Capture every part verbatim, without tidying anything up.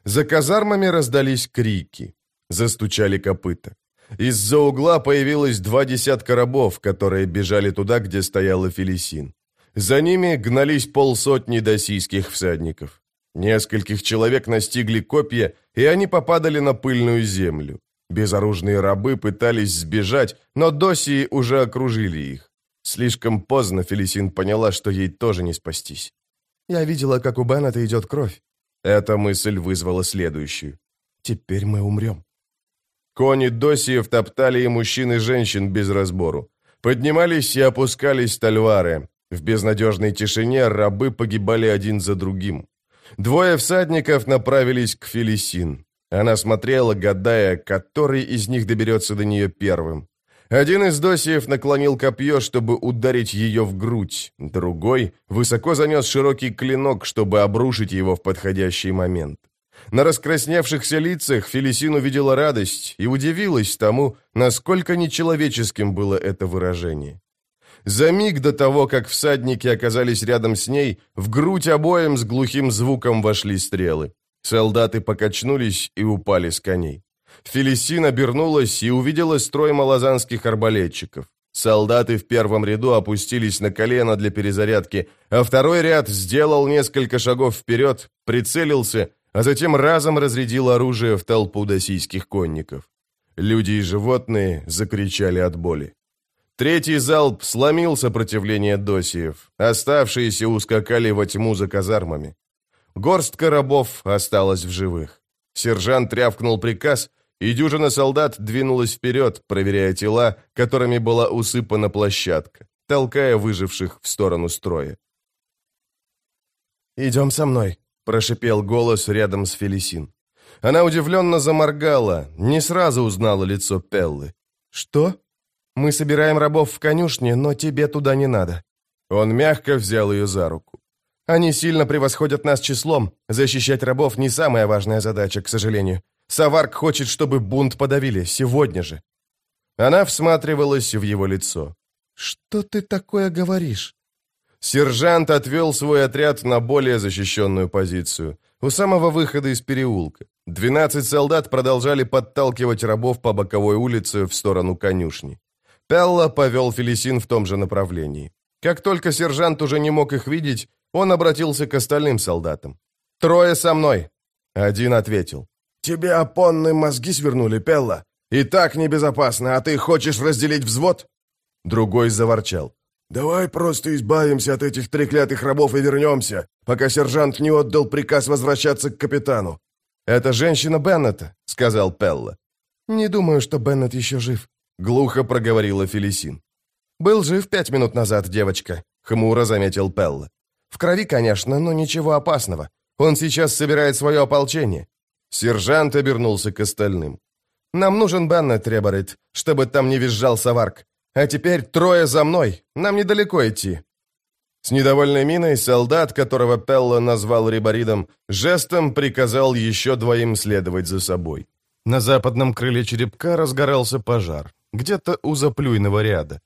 За казармами раздались крики. Застучали копыта. Из-за угла появилось два десятка рабов, которые бежали туда, где стояла Фелисин. За ними гнались полсотни досийских всадников. Нескольких человек настигли копья, и они попадали на пыльную землю. Безоружные рабы пытались сбежать, но досии уже окружили их. Слишком поздно Фелисин поняла, что ей тоже не спастись. «Я видела, как у Беннета идет кровь». Эта мысль вызвала следующую. «Теперь мы умрем». Кони досиев топтали и мужчин, и женщин без разбору. Поднимались и опускались тальвары. В безнадежной тишине рабы погибали один за другим. Двое всадников направились к Фелисин. Она смотрела, гадая, который из них доберется до нее первым. Один из досиев наклонил копье, чтобы ударить ее в грудь. Другой высоко занес широкий клинок, чтобы обрушить его в подходящий момент. На раскрасневшихся лицах Фелисин увидела радость и удивилась тому, насколько нечеловеческим было это выражение. За миг до того, как всадники оказались рядом с ней, в грудь обоим с глухим звуком вошли стрелы. Солдаты покачнулись и упали с коней. Фелисин обернулась и увидела строй малозанских арбалетчиков. Солдаты в первом ряду опустились на колено для перезарядки, а второй ряд сделал несколько шагов вперед, прицелился, а затем разом разрядил оружие в толпу досийских конников. Люди и животные закричали от боли. Третий залп сломил сопротивление досиев. Оставшиеся ускакали во тьму за казармами. Горстка рабов осталась в живых. Сержант рявкнул приказ, и дюжина солдат двинулась вперед, проверяя тела, которыми была усыпана площадка, толкая выживших в сторону строя. «Идем со мной», — прошипел голос рядом с Фелисин. Она удивленно заморгала, не сразу узнала лицо Пеллы. «Что? Мы собираем рабов в конюшне, но тебе туда не надо». Он мягко взял ее за руку. «Они сильно превосходят нас числом. Защищать рабов не самая важная задача, к сожалению. Саварк хочет, чтобы бунт подавили сегодня же». Она всматривалась в его лицо. «Что ты такое говоришь?» Сержант отвел свой отряд на более защищенную позицию, у самого выхода из переулка. Двенадцать солдат продолжали подталкивать рабов по боковой улице в сторону конюшни. Пелла повел Фелисин в том же направлении. Как только сержант уже не мог их видеть, он обратился к остальным солдатам. «Трое со мной!» Один ответил. «Тебе опонные мозги свернули, Пелла. И так небезопасно, а ты хочешь разделить взвод?» Другой заворчал. «Давай просто избавимся от этих треклятых рабов и вернемся, пока сержант не отдал приказ возвращаться к капитану». «Это женщина Беннета», — сказал Пелла. «Не думаю, что Беннет еще жив», — глухо проговорила Фелисин. «Был жив пять минут назад, девочка», — хмуро заметил Пелла. «В крови, конечно, но ничего опасного. Он сейчас собирает свое ополчение». Сержант обернулся к остальным. «Нам нужен Беннет, Реборит, чтобы там не визжал Саварк. А теперь трое за мной. Нам недалеко идти». С недовольной миной солдат, которого Пелла назвал Реборидом, жестом приказал еще двоим следовать за собой. На западном крыле черепка разгорался пожар, где-то у заплюйного ряда.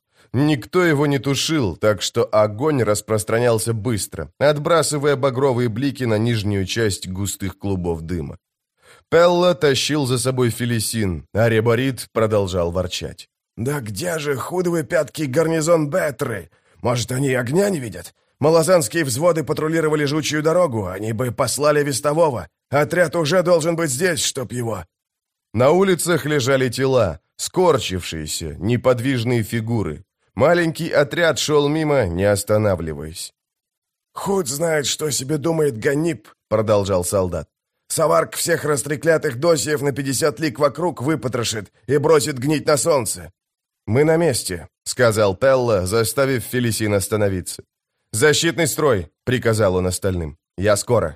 Никто его не тушил, так что огонь распространялся быстро, отбрасывая багровые блики на нижнюю часть густых клубов дыма. Пелла тащил за собой Фелисин, а Реборид продолжал ворчать. «Да где же худовые пятки гарнизон Бетры? Может, они огня не видят? Малозанские взводы патрулировали жучью дорогу, они бы послали вестового. Отряд уже должен быть здесь, чтоб его...» На улицах лежали тела, скорчившиеся, неподвижные фигуры. Маленький отряд шел мимо, не останавливаясь. «Худ знает, что себе думает Ганниб», — продолжал солдат. «Саварк всех растреклятых досиев на пятьдесят лиг вокруг выпотрошит и бросит гнить на солнце». «Мы на месте», — сказал Пелла, заставив Фелисин остановиться. «Защитный строй», — приказал он остальным. «Я скоро».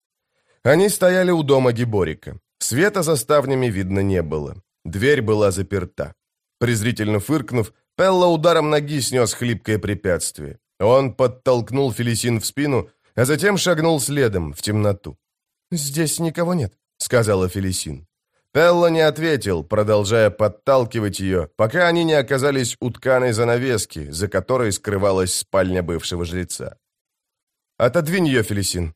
Они стояли у дома Гиборика. Света за ставнями видно не было. Дверь была заперта. Презрительно фыркнув, Пелла ударом ноги снес хлипкое препятствие. Он подтолкнул Фелисин в спину, а затем шагнул следом, в темноту. «Здесь никого нет», — сказала Фелисин. Пелла не ответил, продолжая подталкивать ее, пока они не оказались у тканой занавески, за которой скрывалась спальня бывшего жреца. «Отодвинь ее, Фелисин».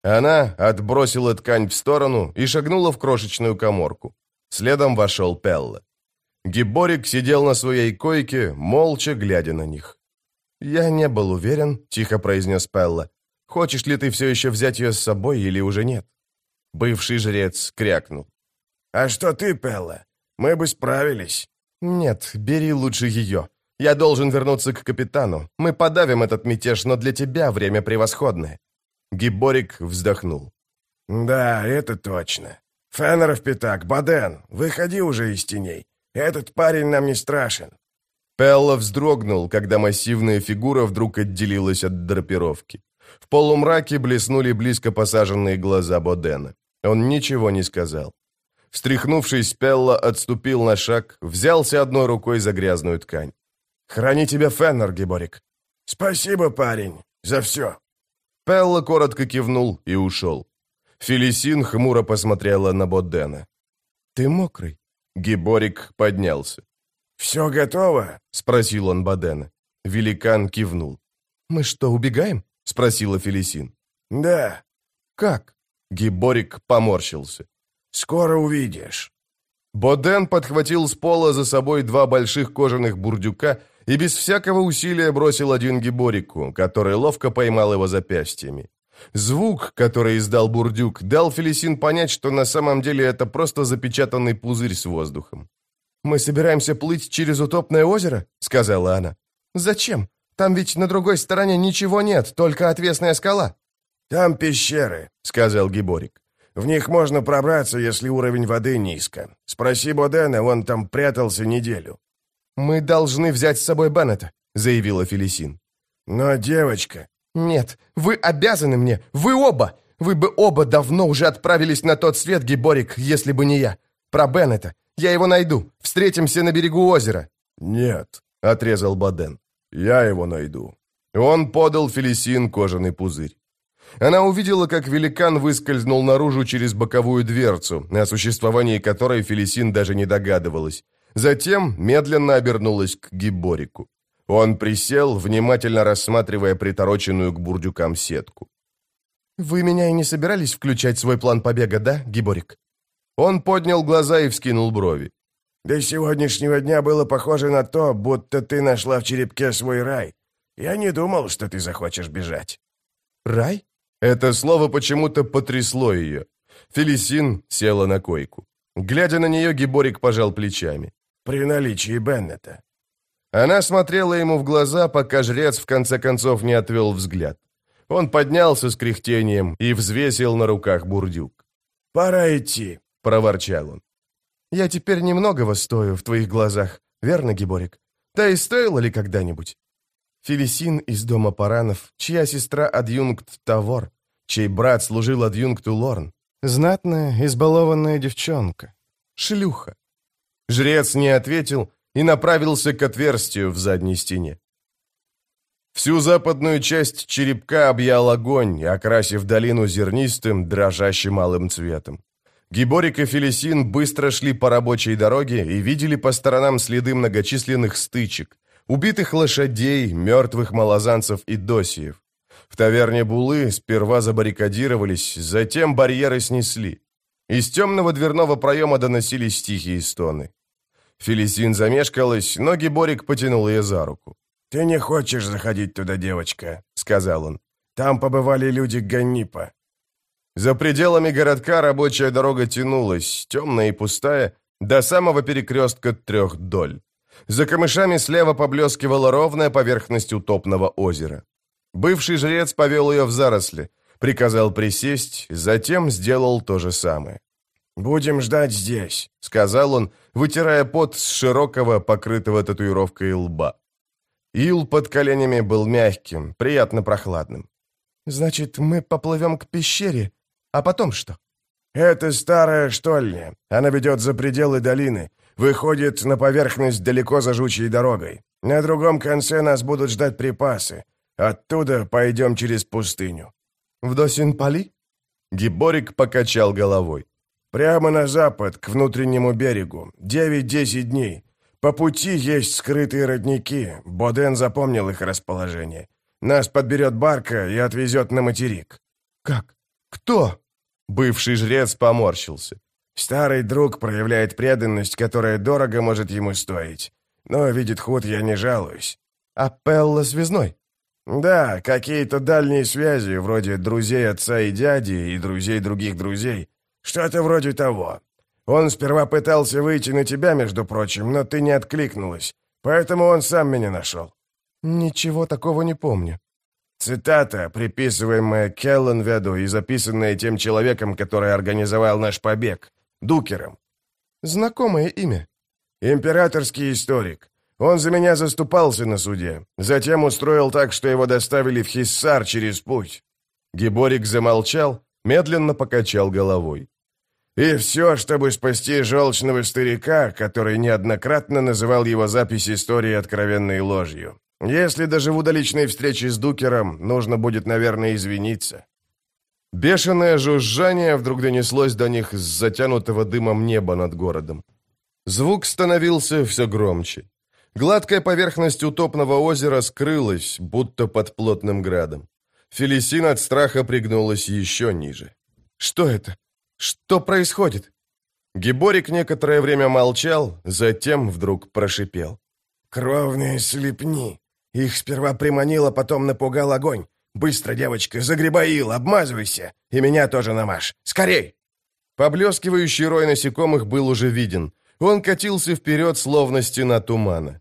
Она отбросила ткань в сторону и шагнула в крошечную каморку. Следом вошел Пелла. Гиборик сидел на своей койке, молча глядя на них. «Я не был уверен», — тихо произнес Пелла. «Хочешь ли ты все еще взять ее с собой или уже нет?» Бывший жрец крякнул. «А что ты, Пелла? Мы бы справились». «Нет, бери лучше ее. Я должен вернуться к капитану. Мы подавим этот мятеж, но для тебя время превосходное». Гиборик вздохнул. «Да, это точно. Феннеров пятак, Боден, выходи уже из теней. Этот парень нам не страшен». Пелла вздрогнул, когда массивная фигура вдруг отделилась от драпировки. В полумраке блеснули близко посаженные глаза Бодена. Он ничего не сказал. Встряхнувшись, Пелла отступил на шаг, взялся одной рукой за грязную ткань. «Храни тебя, Феннер, Гиборик». «Спасибо, парень, за все». Пелла коротко кивнул и ушел. Фелисин хмуро посмотрела на Бодена. «Ты мокрый?» Гиборик поднялся. «Все готово?» — спросил он Бодена. Великан кивнул. «Мы что, убегаем?» — спросила Фелисин. «Да». «Как?» Гиборик поморщился. «Скоро увидишь». Боден подхватил с пола за собой два больших кожаных бурдюка и без всякого усилия бросил один Гиборику, который ловко поймал его запястьями. Звук, который издал бурдюк, дал Фелисин понять, что на самом деле это просто запечатанный пузырь с воздухом. «Мы собираемся плыть через утопное озеро?» — сказала она. «Зачем? Там ведь на другой стороне ничего нет, только отвесная скала». «Там пещеры», — сказал Гиборик. «В них можно пробраться, если уровень воды низко. Спроси Бодена, он там прятался неделю». «Мы должны взять с собой Беннета», — заявила Фелисин. «Но девочка...» «Нет, вы обязаны мне, вы оба! Вы бы оба давно уже отправились на тот свет, Гиборик, если бы не я. Про Беннета. Я его найду. Встретимся на берегу озера». «Нет», — отрезал Боден. «Я его найду». Он подал Фелисин кожаный пузырь. Она увидела, как великан выскользнул наружу через боковую дверцу, о существовании которой Фелисин даже не догадывалась. Затем медленно обернулась к Гиборику. Он присел, внимательно рассматривая притороченную к бурдюкам сетку. «Вы меня и не собирались включать в свой план побега, да, Гиборик?» Он поднял глаза и вскинул брови. «До сегодняшнего дня было похоже на то, будто ты нашла в черепке свой рай. Я не думал, что ты захочешь бежать». «Рай?» Это слово почему-то потрясло ее. Фелисин села на койку. Глядя на нее, Гиборик пожал плечами. «При наличии Беннета». Она смотрела ему в глаза, пока жрец в конце концов не отвел взгляд. Он поднялся с кряхтением и взвесил на руках бурдюк. «Пора идти», — проворчал он. «Я теперь немногого стою в твоих глазах, верно, Гиборик? Да и стоило ли когда-нибудь?» Фелисин из дома Паранов, чья сестра адъюнкт Тавор, чей брат служил адъюнкту Лорн. Знатная, избалованная девчонка. Шлюха. Жрец не ответил и направился к отверстию в задней стене. Всю западную часть черепка объял огонь, окрасив долину зернистым, дрожащим алым цветом. Гиборик и Фелисин быстро шли по рабочей дороге и видели по сторонам следы многочисленных стычек, убитых лошадей, мертвых малозанцев и досиев. В таверне Булы сперва забаррикадировались, затем барьеры снесли. Из темного дверного проема доносились тихие стоны. Фелисин замешкалась, но Гиборик потянул ее за руку. «Ты не хочешь заходить туда, девочка», — сказал он. «Там побывали люди Ганнипа». За пределами городка рабочая дорога тянулась, темная и пустая, до самого перекрестка трех доль. За камышами слева поблескивала ровная поверхность утопного озера. Бывший жрец повел ее в заросли, приказал присесть, затем сделал то же самое. «Будем ждать здесь», — сказал он, вытирая пот с широкого, покрытого татуировкой лба. Ил под коленями был мягким, приятно прохладным. «Значит, мы поплывем к пещере, а потом что?» «Это старая штольня. Она ведет за пределы долины, выходит на поверхность далеко за жучьей дорогой. На другом конце нас будут ждать припасы. Оттуда пойдем через пустыню». «В Досин-Пали?» Гиборик покачал головой. «Прямо на запад, к внутреннему берегу. Девять-десять дней. По пути есть скрытые родники. Боден запомнил их расположение. Нас подберет барка и отвезет на материк». «Как?» «Кто?» Бывший жрец поморщился. «Старый друг проявляет преданность, которая дорого может ему стоить. Но, видит худ, я не жалуюсь». «А Пелла связной?» «Да, какие-то дальние связи, вроде друзей отца и дяди и друзей других друзей. Что-то вроде того. Он сперва пытался выйти на тебя, между прочим, но ты не откликнулась. Поэтому он сам меня нашел». «Ничего такого не помню». Цитата, приписываемая Келленведу и записанная тем человеком, который организовал наш побег, Дукером. «Знакомое имя». «Императорский историк. Он за меня заступался на суде. Затем устроил так, что его доставили в Хиссар через путь». Гиборик замолчал, медленно покачал головой. «И все, чтобы спасти желчного старика, который неоднократно называл его запись истории откровенной ложью. Если доживу до личной встречи с Дукером, нужно будет, наверное, извиниться». Бешеное жужжание вдруг донеслось до них с затянутого дымом неба над городом. Звук становился все громче. Гладкая поверхность утопного озера скрылась, будто под плотным градом. Фелисин от страха пригнулась еще ниже. «Что это? Что происходит?» Гиборик некоторое время молчал, затем вдруг прошипел. «Кровные слепни. Их сперва приманило, потом напугал огонь. Быстро, девочка, загребай ил, обмазывайся. И меня тоже намажь. Скорей!» Поблескивающий рой насекомых был уже виден. Он катился вперед, словно стена тумана.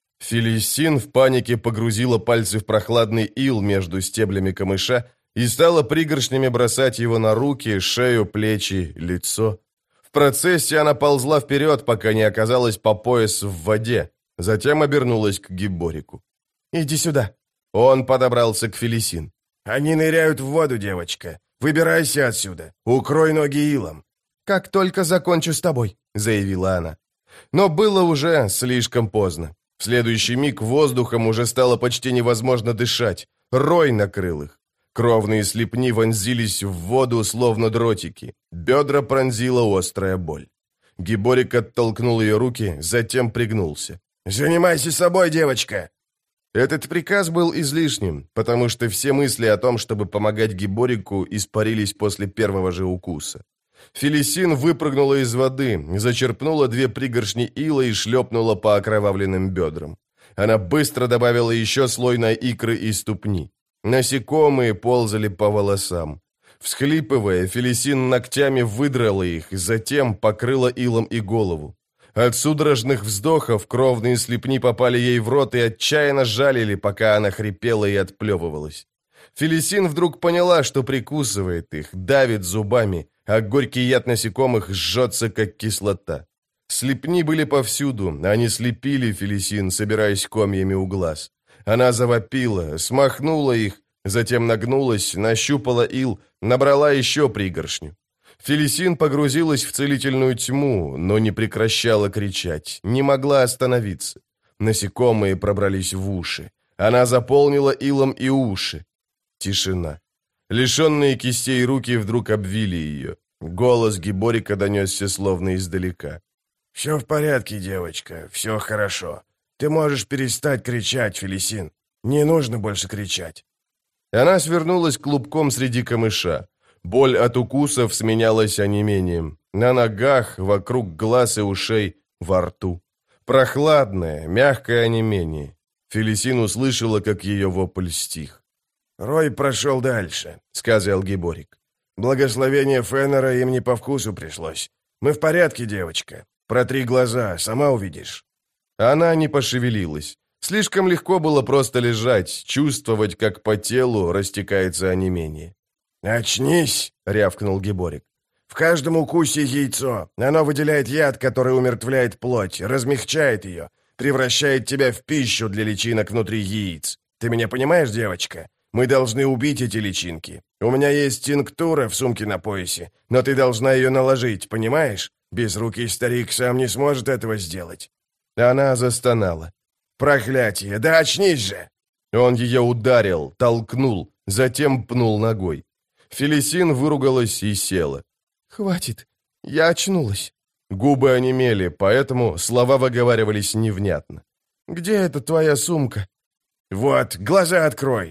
Фелисин в панике погрузила пальцы в прохладный ил между стеблями камыша и стала пригоршнями бросать его на руки, шею, плечи, лицо. В процессе она ползла вперед, пока не оказалась по пояс в воде. Затем обернулась к Гиборику. «Иди сюда». Он подобрался к Фелисин. «Они ныряют в воду, девочка. Выбирайся отсюда. Укрой ноги илом». «Как только закончу с тобой», — заявила она. Но было уже слишком поздно. В следующий миг воздухом уже стало почти невозможно дышать. Рой накрыл их. Кровные слепни вонзились в воду, словно дротики. Бедра пронзила острая боль. Гиборик оттолкнул ее руки, затем пригнулся. «Занимайся собой, девочка!» Этот приказ был излишним, потому что все мысли о том, чтобы помогать Гиборику, испарились после первого же укуса. Фелисин выпрыгнула из воды, зачерпнула две пригоршни ила и шлепнула по окровавленным бедрам. Она быстро добавила еще слой на икры и ступни. Насекомые ползали по волосам. Всхлипывая, Фелисин ногтями выдрала их, затем покрыла илом и голову. От судорожных вздохов кровные слепни попали ей в рот и отчаянно жалили, пока она хрипела и отплевывалась. Фелисин вдруг поняла, что прикусывает их, давит зубами, а горький яд насекомых жжется, как кислота. Слепни были повсюду, они слепили Фелисин, собираясь комьями у глаз. Она завопила, смахнула их, затем нагнулась, нащупала ил, набрала еще пригоршню. Фелисин погрузилась в целительную тьму, но не прекращала кричать, не могла остановиться. Насекомые пробрались в уши. Она заполнила илом и уши. Тишина. Лишенные кистей руки вдруг обвили ее. Голос Гиборика донесся словно издалека. «Все в порядке, девочка, все хорошо. Ты можешь перестать кричать, Фелисин. Не нужно больше кричать». Она свернулась клубком среди камыша. Боль от укусов сменялась онемением. На ногах, вокруг глаз и ушей, во рту. Прохладное, мягкое онемение. Фелисин услышала, как ее вопль стих. «Рой прошел дальше», — сказал Гиборик. «Благословение Феннера им не по вкусу пришлось. Мы в порядке, девочка. Протри глаза, сама увидишь». Она не пошевелилась. Слишком легко было просто лежать, чувствовать, как по телу растекается онемение. «Очнись!» — рявкнул Гиборик. «В каждом укусе яйцо. Оно выделяет яд, который умертвляет плоть, размягчает ее, превращает тебя в пищу для личинок внутри яиц. Ты меня понимаешь, девочка? Мы должны убить эти личинки. У меня есть тинктура в сумке на поясе, но ты должна ее наложить, понимаешь? Безрукий старик сам не сможет этого сделать». Она застонала. «Проклятие! Да очнись же!» Он ее ударил, толкнул, затем пнул ногой. Фелисин выругалась и села. «Хватит, я очнулась». Губы онемели, поэтому слова выговаривались невнятно. «Где эта твоя сумка?» «Вот, глаза открой!»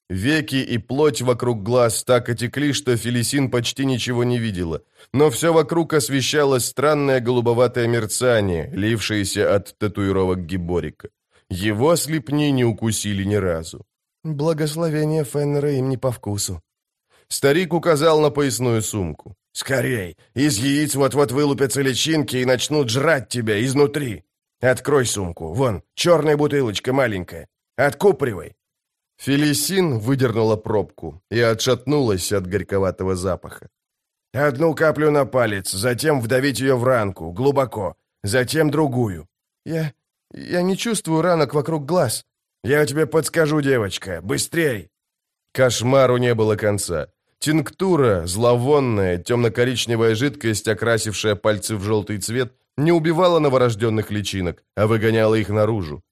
Веки и плоть вокруг глаз так отекли, что Фелисин почти ничего не видела, но все вокруг освещало странное голубоватое мерцание, лившееся от татуировок Гиборика. Его слепни не укусили ни разу. Благословение Феннера им не по вкусу. Старик указал на поясную сумку. «Скорей! Из яиц вот-вот вылупятся личинки и начнут жрать тебя изнутри! Открой сумку, вон, черная бутылочка маленькая. Откупоривай!» Фелисин выдернула пробку и отшатнулась от горьковатого запаха. «Одну каплю на палец, затем вдавить ее в ранку, глубоко, затем другую». «Я... я не чувствую ранок вокруг глаз». «Я тебе подскажу, девочка, быстрей!» Кошмару не было конца. Тинктура, зловонная, темно-коричневая жидкость, окрасившая пальцы в желтый цвет, не убивала новорожденных личинок, а выгоняла их наружу.